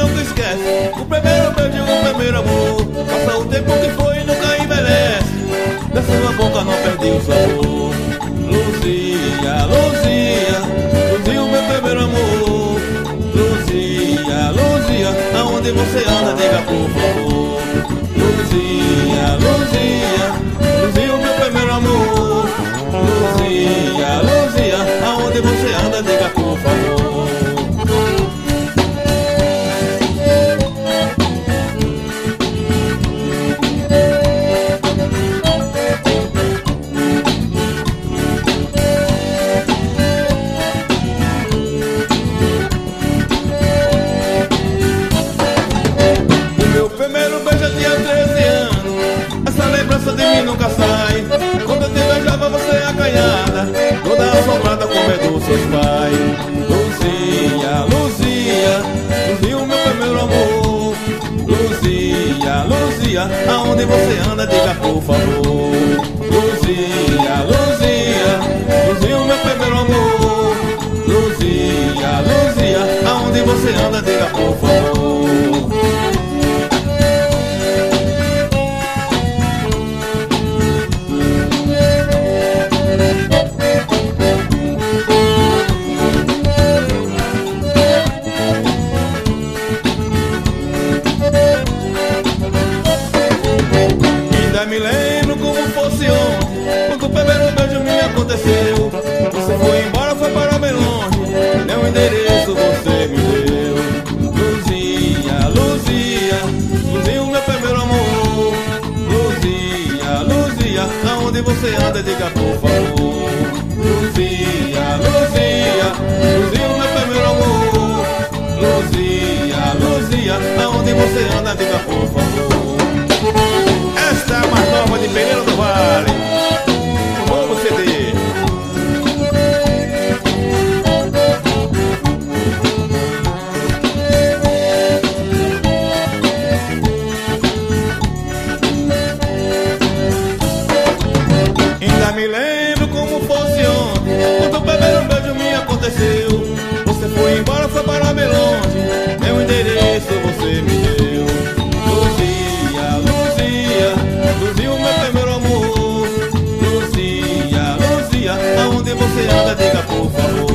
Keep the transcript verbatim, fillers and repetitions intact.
nunca esquece o primeiro beijo, o primeiro amor. Passa o tempo que foi e nunca envelhece. Da sua boca não perdi o sabor. Luzia, Luzia, Luzia, o meu primeiro amor. Luzia, Luzia, aonde você anda, diga por favor. Luzia, Luzia, Luzia, o meu primeiro amor. Luzia, Luzia, aonde você anda, diga por favor. De mim nunca sai. Quando eu te beijava você acanhada, toda assombrada com medo dos seus pais. Luzia, Luzia, Luzia, o meu primeiro amor. Luzia, Luzia, aonde você anda, diga por favor. Luzia, Luzia, Luzia, o meu primeiro amor. Luzia, Luzia, aonde você anda, diga por favor. Me lembro como fosse ontem, quando o primeiro beijo me aconteceu. Você foi embora, foi para bem longe, meu endereço você me deu. Luzia, Luzia, Luzia, o meu primeiro amor. Luzia, Luzia, aonde você anda, diga por favor. Luzia, Luzia, Luzia, o meu primeiro amor. Luzia, Luzia, aonde você anda, diga por favor. Esta é a mais nova de Pereira do Vale, um novo C D. Ainda me lembro como fosse ontem, quando o primeiro beijo me aconteceu. Você foi embora, foi para bem longe, meu endereço você me deu. Luzia, Luzia, o meu primeiro amor. Luzia, Luzia, aonde você anda, diga por favor.